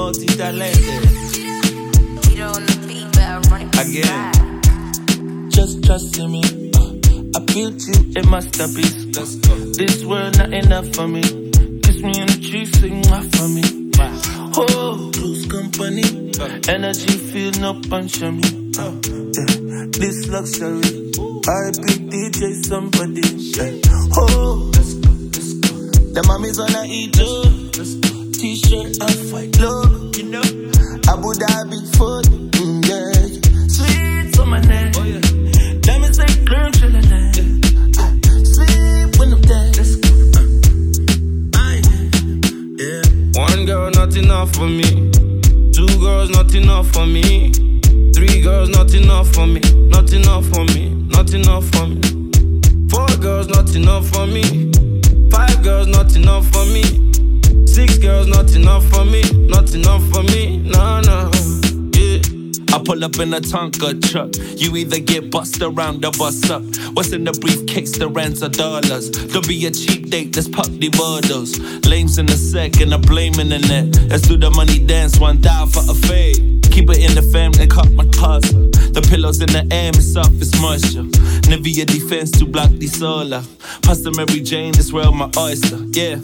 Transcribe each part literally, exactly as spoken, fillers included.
multi-talented. Again. Just trust in me. Uh, I built you a masterpiece. Let's go. This world not enough for me. Kiss me in the cheeks, sing off for me. Oh, close company. Uh, Energy feel no punch on me. Uh, yeah. This luxury. I be D J somebody. Yeah. Oh, let's go, let's go. The mommy's on a eater. T-shirt and fight love. You know, Abu Dhabi food. Mm, yeah. Sweet on my neck. Oh, yeah. Let me say, girl, chillin' there. Yeah. Sleep when I'm dead. Let's go. Uh, I, yeah. One girl, not enough for me. Two girls, not enough for me. Three girls, not enough for me. Not enough for me. Not enough for me. Four girls, not enough for me. Five girls, not enough for me. Six girls, not enough for me. Not enough for me. Nah, nah. Yeah. I pull up in a Tonka truck. You either get bust around or bust up. What's in the briefcase? The rands of dollars. Don't be a cheap date, let's pop the bottles. Lames in the sec and I blame in the net. Let's do the money dance, one down for a fade. Keep it in the fam and cut my cousin. The pillows in the air, it's soft, it's moisture. Nivea defense to block the solar. Pasta Mary Jane, this world my oyster. Yeah.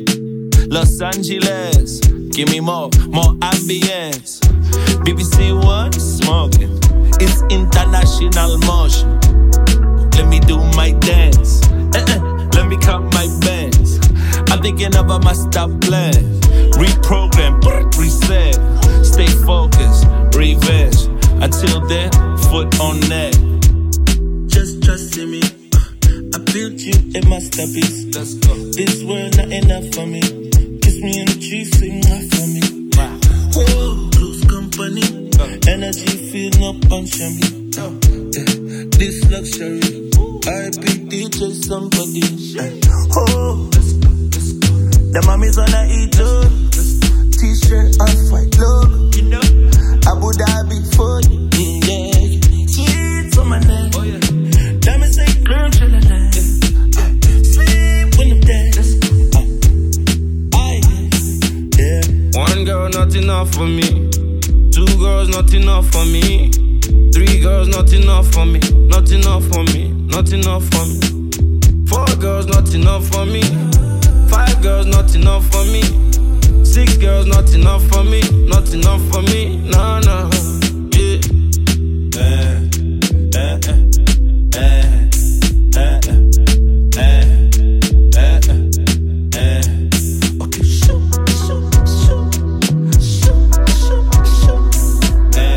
Los Angeles, give me more, more ambience. B B C One, smoking. It's international motion. Let me do my dance. Uh-uh. Let me count my bands. I'm thinking of a master plan. Reprogram, reset. Stay focused, revenge. Until then, foot on neck. Just trust in me. Uh, I built you a masterpiece. Let's go. This world not enough for me. Kiss me in the cheeks, sing off for me. Wow. Oh, close company. Uh. Energy feel no punch on me. Uh. Yeah. This luxury. I be D J somebody. Uh. Oh, let's go, let's go. The mommy's on a eater. T-shirt and fight love. You know, Abu Dhabi food. Mm, yeah. Sweet on my neck. Oh, yeah. Let me say, girl, chillin' there. Yeah. Uh, sleep when I'm dead. Let's go. Uh, I, yeah. One girl, not enough for me. Two girls, not enough for me. Three girls, not enough for me. Not enough for me. Not enough for me. Four girls, not enough for me. Five girls, not enough for me. Six girls, not enough for me. Not enough for me. Nah, nah. Yeah. Uh, uh, uh, uh, uh, uh, uh, uh, uh. Okay, shoot, shoot, shoot, shoot, shoot, shoot. Uh,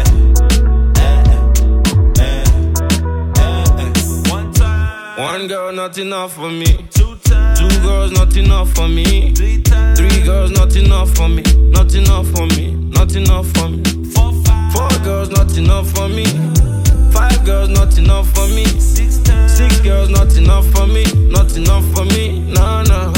uh, uh, uh, uh. One time. One girl, not enough for me. Two times. Two girls, not enough for me. Three times. Three girls, not enough for me. Not enough for me. Not enough for me. Four, five. Four girls, not enough for me. Five girls, not enough for me. Six times. Six girls, not enough for me. Not enough for me. Nah, nah.